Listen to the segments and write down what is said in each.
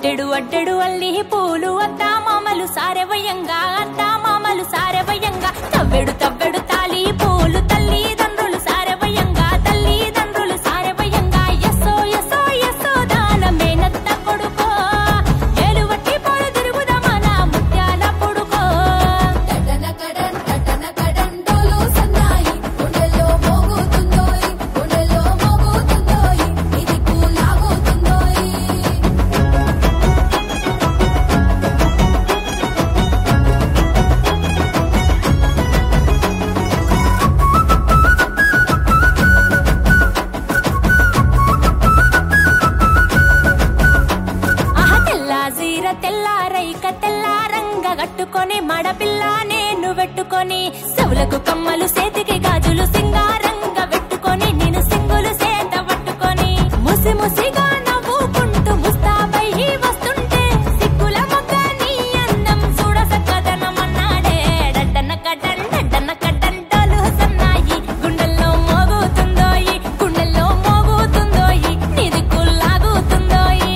అడ్డెడు అడ్డెడు అల్లి పూలు అత్తా మామలు సారెవయంగా అత్తా మామలు సారెవయంగా తవ్వెడు తవ్వెడు తాలి పూలు తల్లిదండ్రులు సారెవయంగా తల్లిదండ్రులు సారెవయంగా ఎస్సో ఎస్సో ఎస్సో దాన మేనత్త కొడుకో ఏలువట్టి పోలు తిరుగుదమన ముత్యాల పొడుకో టటన కడన్ డోలు సన్నాయి గుండెల్లో మోగుతుందోయ్ ఇది కూలాగుతుందోయ్ తెల్లారైక తెల్లారంగ గట్టుకొని మడపిల్ల నేను పెట్టుకొని చెవులకు కమ్మలు చేతికి గాజులు సింగారంగ పెట్టుకొని నేను సింగులు సేత పట్టుకొని ముసి ముసిగా నవ్వుకుంటూ ముస్తాబై వస్తుంటే సిగ్గుల మొగ్గ నీ అందం చూడ సక్కదనమన్నాడే డడ్డన కడ్డన్ డోలు సన్నాయి గుండెల్లో మోగుతుందోయి నీది కుల్లాగుతుందోయి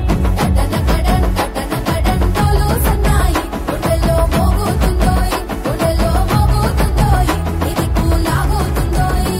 టటన డోలు సన్నాయి గుండెల్లో మోగుతుందోయ్ ఇది కూలాగుతుందోయ్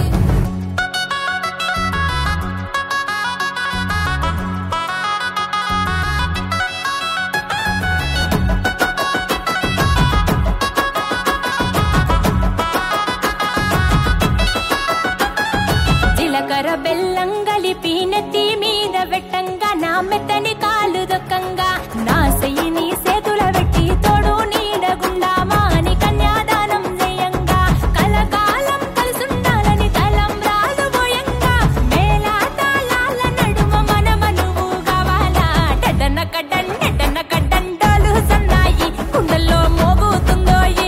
జీలకర్ర బెల్లం కలిపి నెత్తి మీద వెట్టంగా నా మెత్తని కాలు దొక్కంగా నా సెయ్యి నీ చేతుల పెట్టి తోడు నీడగుండా మాని కన్యాదానం చేయంగా కలకాలం కలిసుండాలని తలంబ్రాలు పోయంగా మేళా తాళాల నడుమ మనమనువు కావాలా డడ్డన కడ్డన్ డోలు సన్నాయి గుండెల్లో మోగుతుందోయి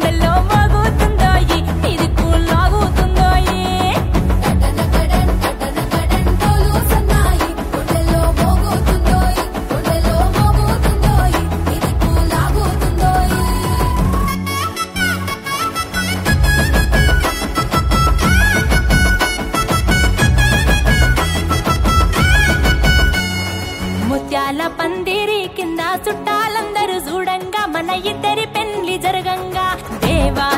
ఇది కూలాగుతుందోయి టటన కడన్ డోలు సన్నాయి గుండెల్లో మోగుతుందోయ్ ఇది కూలాగుతుందోయ్ ముత్యాల పందిరి కింద చుట్టాలందరూ చూడంగా మన ఇద్దరి పెళ్లి జరగంగా దేవా